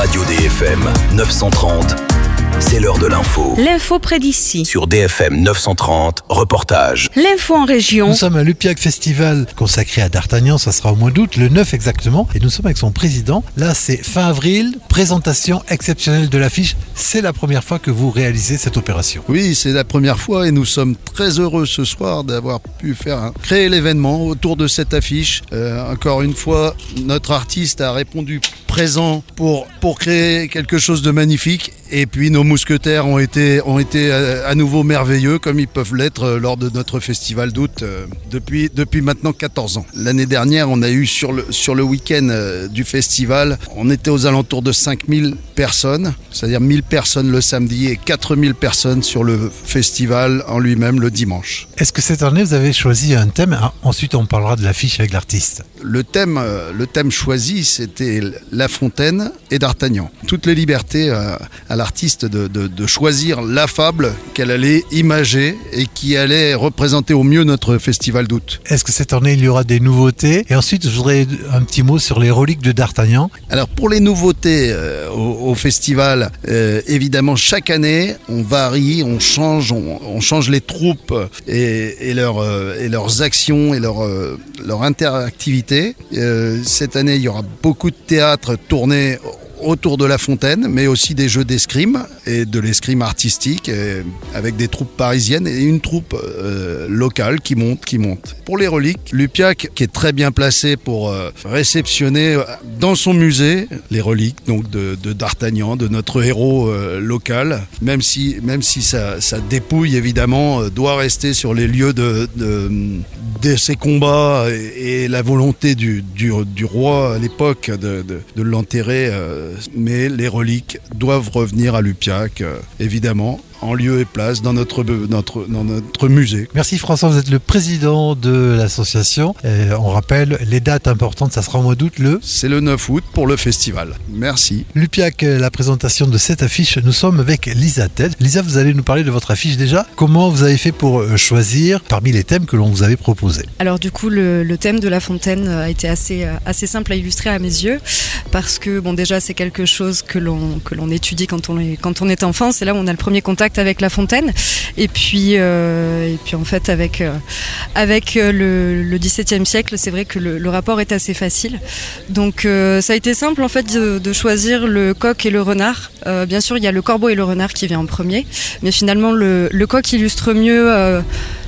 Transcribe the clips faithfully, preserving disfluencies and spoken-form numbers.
Radio D F M neuf cent trente, c'est l'heure de l'info. L'info près d'ici. Sur D F M neuf cent trente, reportage. L'info en région. Nous sommes à l'Upiac Festival consacré à D'Artagnan, ça sera au mois d'août, le neuf exactement. Et nous sommes avec son président. Là, c'est fin avril, présentation exceptionnelle de l'affiche. C'est la première fois que vous réalisez cette opération. Oui, c'est la première fois et nous sommes très heureux ce soir d'avoir pu faire un, créer l'événement autour de cette affiche. Euh, encore une fois, notre artiste a répondu présent pour, pour créer quelque chose de magnifique. Et puis nos mousquetaires ont été, ont été à, à nouveau merveilleux comme ils peuvent l'être lors de notre festival d'août euh, depuis, depuis maintenant quatorze ans. L'année dernière, on a eu sur le, sur le week-end euh, du festival, on était aux alentours de cinq mille personnes, c'est-à-dire mille personnes le samedi et quatre mille personnes sur le festival en lui-même le dimanche. Est-ce que cette année, vous avez choisi un thème? Ah, ensuite, on parlera de l'affiche avec l'artiste. Le thème, euh, le thème choisi, c'était La Fontaine et D'Artagnan. Toutes les libertés euh, à la l'artiste de, de, de choisir la fable qu'elle allait imager et qui allait représenter au mieux notre festival d'août. Est-ce que cette année il y aura des nouveautés? Et ensuite je voudrais un petit mot sur les reliques de D'Artagnan. Alors pour les nouveautés euh, au, au festival, euh, évidemment chaque année on varie, on change, on, on change les troupes et, et, leur, euh, et leurs actions et leur, euh, leur interactivité. Euh, cette année il y aura beaucoup de théâtre tourné autour de la fontaine, mais aussi des jeux d'escrime et de l'escrime artistique avec des troupes parisiennes et une troupe euh, locale qui monte, qui monte. Pour les reliques, l'Upiac qui est très bien placé pour euh, réceptionner dans son musée les reliques donc de, de D'Artagnan, de notre héros euh, local, même si, même si sa, sa dépouille évidemment euh, doit rester sur les lieux de, de, de ses combats et, et la volonté du, du, du roi à l'époque de, de, de l'enterrer. Euh, mais les reliques doivent revenir à l'Upiac, euh, évidemment, en lieu et place dans notre, notre, dans notre musée. Merci François, vous êtes le président de l'association. Et on rappelle, les dates importantes, ça sera au mois d'août, le... C'est le neuf août pour le festival. Merci. L'Upiac, la présentation de cette affiche, nous sommes avec Lisa Ted. Lisa, vous allez nous parler de votre affiche déjà. Comment vous avez fait pour choisir parmi les thèmes que l'on vous avait proposés? Alors du coup, le, le thème de la fontaine a été assez, assez simple à illustrer à mes yeux, parce que bon, déjà c'est quelque chose que l'on, que l'on étudie quand on est, quand on est enfant. C'est là où on a le premier contact avec la fontaine, et puis euh, et puis en fait avec euh, avec le, le dix-septième siècle, c'est vrai que le, le rapport est assez facile. Donc euh, ça a été simple en fait de, de choisir le coq et le renard. Euh, bien sûr, il y a le corbeau et le renard qui vient en premier, mais finalement le, le coq illustre mieux euh,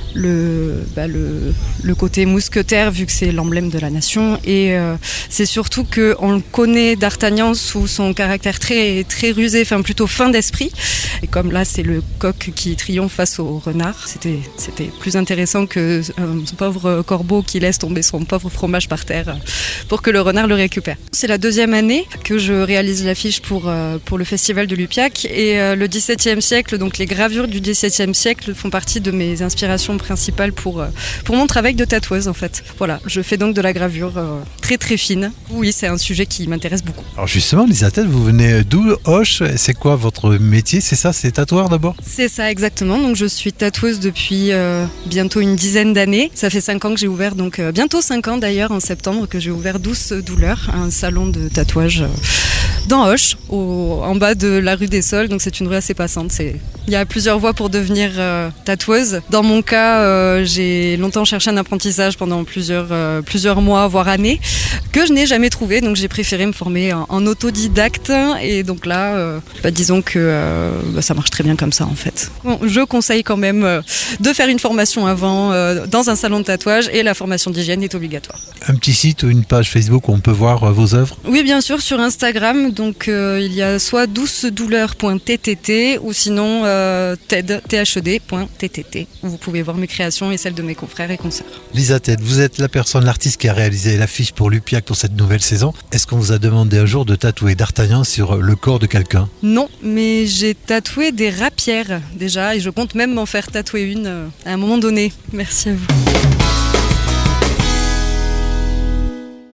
Le, bah le, le côté mousquetaire vu que c'est l'emblème de la nation, et euh, c'est surtout qu'on connaît D'Artagnan sous son caractère très, très rusé, enfin plutôt fin d'esprit, et comme là c'est le coq qui triomphe face au renard, c'était, c'était plus intéressant que un pauvre corbeau qui laisse tomber son pauvre fromage par terre pour que le renard le récupère. C'est la deuxième année que je réalise l'affiche pour, euh, pour le festival de l'Upiac, et euh, le dix-septième siècle, donc les gravures du dix-septième siècle font partie de mes inspirations principale pour, pour mon travail de tatoueuse en fait. Voilà, je fais donc de la gravure euh, très très fine. Oui, c'est un sujet qui m'intéresse beaucoup. Alors justement, Lisa Ted, vous venez d'où? Auch, c'est quoi votre métier? C'est ça, c'est tatoueur d'abord? C'est ça exactement, donc je suis tatoueuse depuis euh, bientôt une dizaine d'années. Ça fait cinq ans que j'ai ouvert, donc euh, bientôt cinq ans d'ailleurs en septembre que j'ai ouvert Douce Douleur, un salon de tatouage euh, dans Auch, au, en bas de la rue des Sols, donc c'est une rue assez passante. C'est... Il y a plusieurs voies pour devenir euh, tatoueuse. Dans mon cas, euh, j'ai longtemps cherché un apprentissage pendant plusieurs, euh, plusieurs mois, voire années, que je n'ai jamais trouvé, donc j'ai préféré me former en, en autodidacte, et donc là, euh, bah, disons que euh, bah, ça marche très bien comme ça en fait. Bon, je conseille quand même euh, de faire une formation avant euh, dans un salon de tatouage, et la formation d'hygiène est obligatoire. Un petit site ou une page Facebook où on peut voir euh, vos œuvres? Oui, bien sûr, sur Instagram, donc euh, il y a soit douce douleur point t t t ou sinon euh, ted, t h e d point t t t, où vous pouvez voir mes créations et celles de mes confrères et consoeurs. Lisa Ted, vous êtes la personne, l'artiste qui a réalisé l'affiche pour l'Upiac pour cette nouvelle saison. Est-ce qu'on vous a demandé un jour de tatouer D'Artagnan sur le corps de quelqu'un? Non, mais j'ai tatoué des rapières déjà, et je compte même m'en faire tatouer une à un moment donné. Merci à vous.